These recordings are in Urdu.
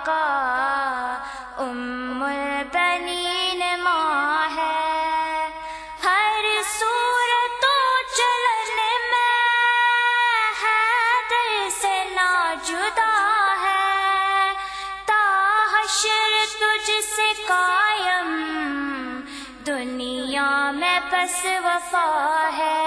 آقا ام البنین ماں ہے، ہر صورت و چلن میں حیدر سے نا جدا ہے، تا حشر تجھ سے قائم دنیا میں بس وفا ہے۔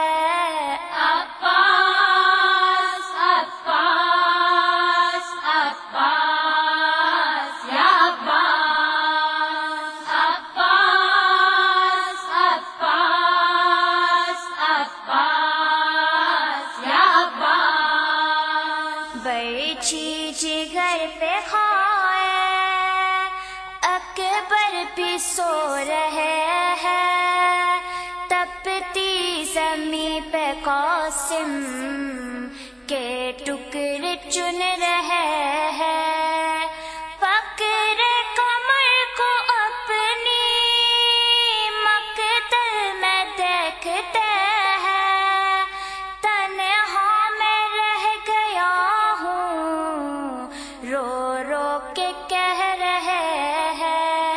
برچی جگر پہ کھائے اکبر بھی سو رہے ہیں، تپتی زمین پہ قاسم کے ٹکڑے چن رہے ہیں، فقر کمر کو اپنی مقتل میں دیکھتے ہیں، تنہا میں رہ گیا ہوں رو رو کے کہہ رہے ہیں،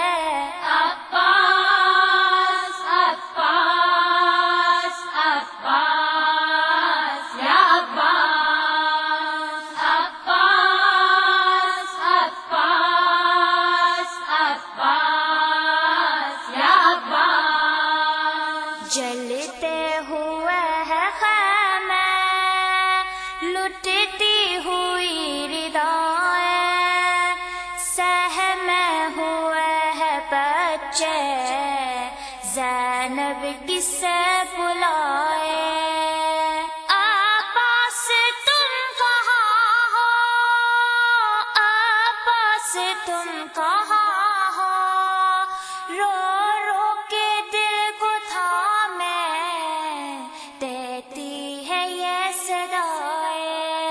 جلتے ہوئے ہے خیمے لٹتی ہوئی ردائیں، سہمے ہوئے ہے بچے زینب کسے بلائے، عباس تم کہاں ہو، عباس تم کہاں ہو، رو رو کے دل کو تھامے دیتی ہے یہ صدائے،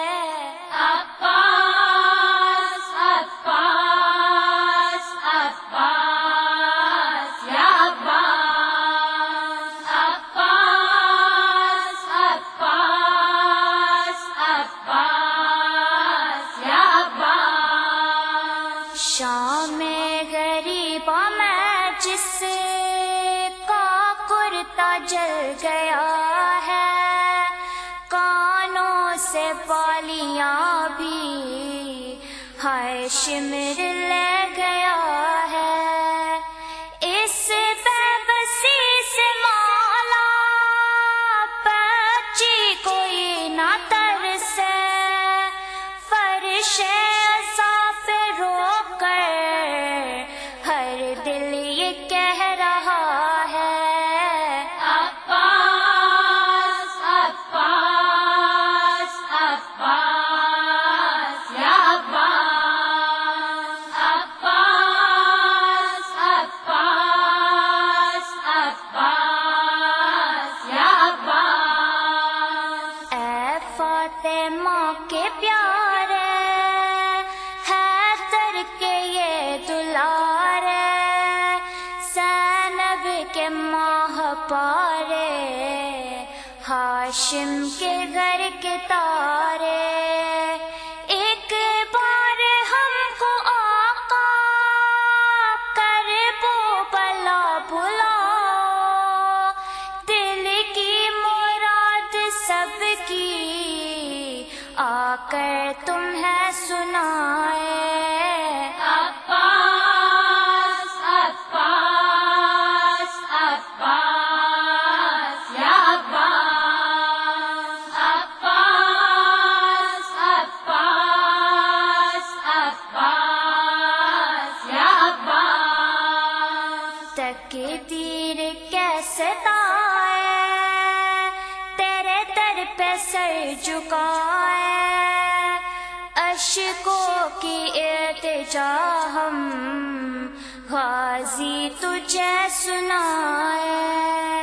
شام غریبہ میں جس کا کرتا جل گیا ہے، کانوں سے بالیاں بھی ہاشمر لے گیا ہے، اس بے بسی سے مولا بچی کوئی نہ ترسے، فرش عذاب پہ رو کر ہر دل یہ کہہ رہا ہے، اے فاطمہ کے پیارے حیدر کے یہ دلارے، زینب کے ماہ پارے ہاشم کے گھر کے تارے، ایک بار ہم کو آقا کربو بلا بلاؤ، دل کی مراد سب کی آ کر تمہیں سنائے، تقدیر کیسے تائے تیرے در پہ سر جھکائے، اشکوں کی التجا ہم غازی تجھے سنائے،